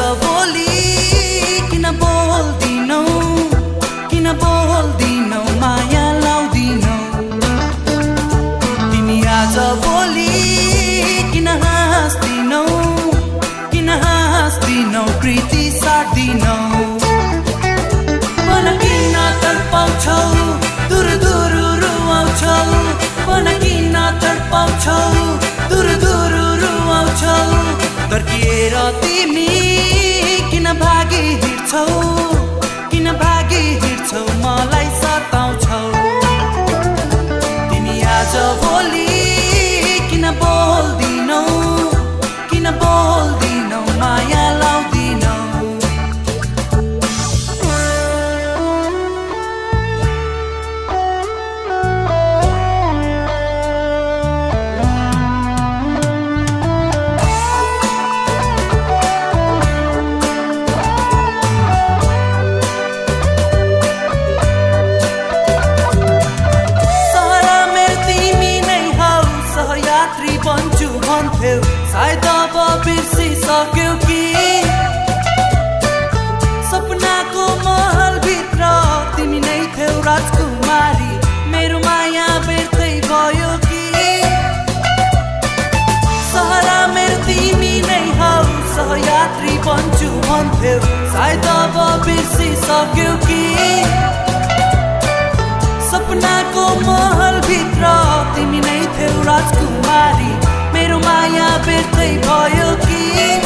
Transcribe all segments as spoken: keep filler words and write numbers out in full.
भोलि किन बोल्दिनौ किन बोल्दिनौ माया लाउँदिनौ तिमी आज भोलि किन हाँस्दिनौ किन हाँस्दिनौ प्रीति साट्दिनौ मन किन तडपाउँछौ दूर दूर रुवाउँछौ मन किन तडपाउँछौ दूर दूर रुवाउँछौ तर्किएर तिमी किन भागी हिँड्छौ किन भागी हिँड्छौ मलाई सताउँछौ तिमी आज भोलि किन बोल्दिनौ किन बोल्दिनौ माया लाउँदिनौ बन्छु भन्थ्यौ सायद अब बिर्सिसक्यौ कि सपनाको महलभित्र तिमी नै थियौ राजकुमारी मेरो माया बेर्तै भयो कि सहरा मेरो तिमी नै हौ सहयात्री बन्छु भन्थ्यौ सायद अब बिर्सिसक्यौ कि सपनाको महलभित्र तिमी नै थियौ राजकुमारी मेरो माया बेर्तै भयो कि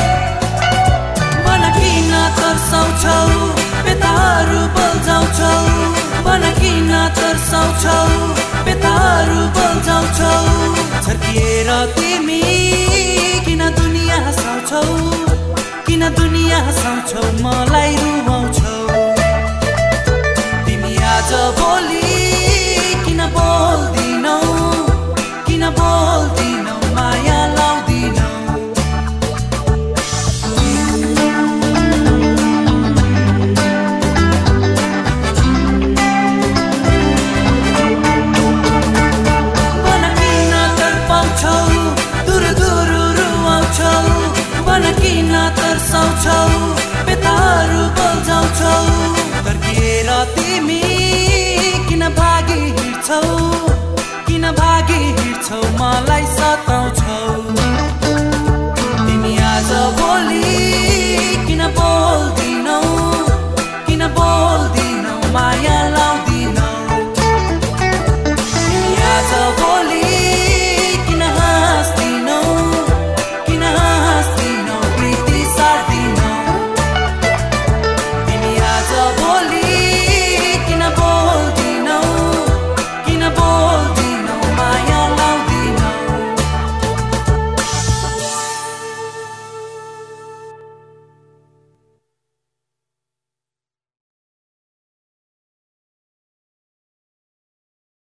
मन किन तर्साउँछौ बेताहरू बल्झाउँछौ मन किन तर्साउँछौ बेताहरू बल्झाउँछौ छर्किएर तिमी किन दुनिया हँसाउँछौ किन दुनिया हँसाउँछौ मलाई रुवाउँछौ तिमी आज भोलि किन बोल्दिनौ किन बोल्दिनौ माया लाउँदिनौ मन किन तडपाउँछौ दूर दूर रुवाउँछौ मन किन तर्साउँछौ बेताहरू बल्झाउँछौ तर्किएर तिमी किन भागी हिँड्छौ किन भागी हिँड्छौ मलाई सताउँछौ